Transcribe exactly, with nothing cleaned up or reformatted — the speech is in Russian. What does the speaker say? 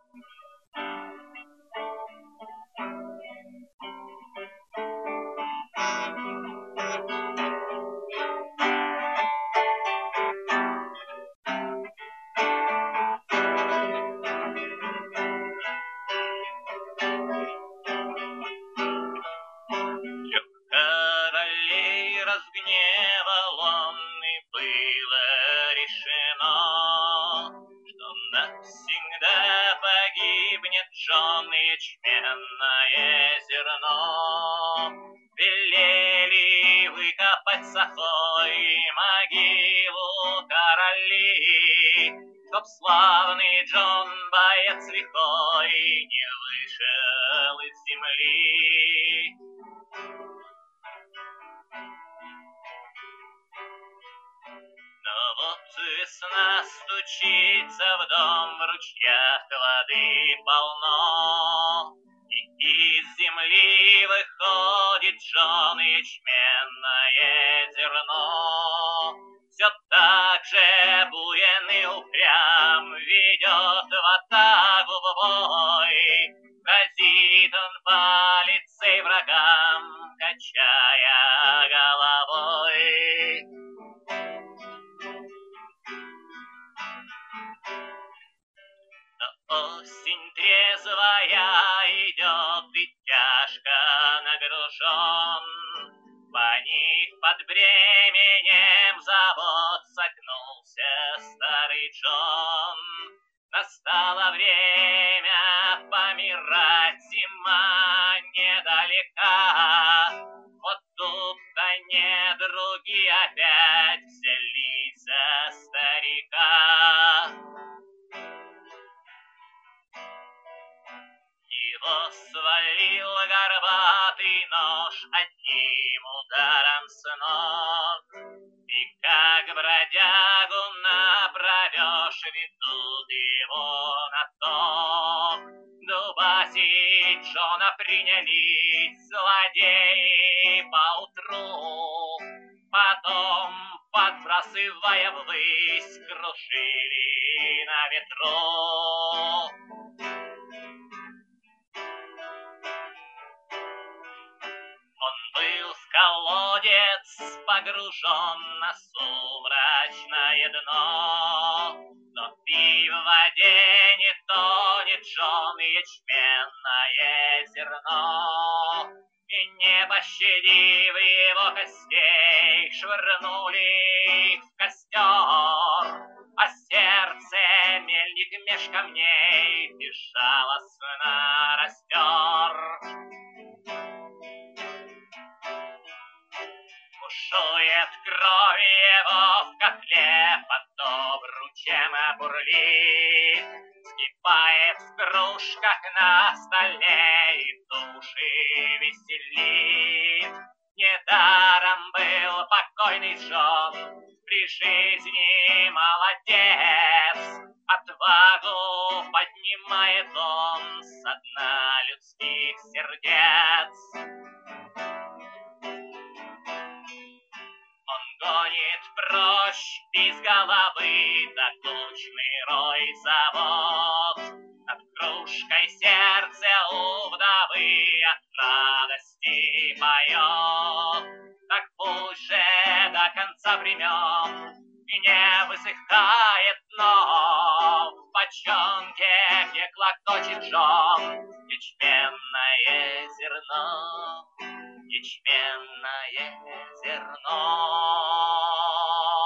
Разгневал он, и было решено, что навсегда погибнет Джон, ячменное зерно. Велели выкопать сахой могилу короли, чтоб славный Джон, боец лихой, не вышел из земли. Но вот весна стучится в дом, в ручьях воды полно, и из земли выходит Джон, ячменное зерно. Все так же буен и упрям ведет в атаку в бой, грозит он палицей врагам, качая головой. Осень трезвая идет, и тяжко нагружен. По них под бременем забот согнулся старый Джон. Настало время помирать, зима недалека. Вот тут-то недруги опять взялись за старика. Его свалил горбатый нож одним ударом с ног, и как бродягу направишь, ведут его на ток. Дубасить Джона принялись злодеи поутру, потом, подбрасывая ввысь, крушили на ветру. Был в колодец погружен на сумрачное дно, но и в воде не тонет Джон, ячменное зерно. И не пощадив его костей, швырнули их в костер, а сердце мельник меж камней безжалостно растер. Бушует кровь его в котле, под обручем бурлит, вскипает в кружках на столе и души веселит. Недаром был покойный Джон, при жизни молодец, отвагу поднимает он со дна людских сердец. Гонит прочь без головы докучный рой завод. Над кружкой сердце у вдовы от радости поет. Так пусть же до конца времен и не высыхает дно в бочонке, где клокочет Джон, ячменное зерно. Ячменное зерно.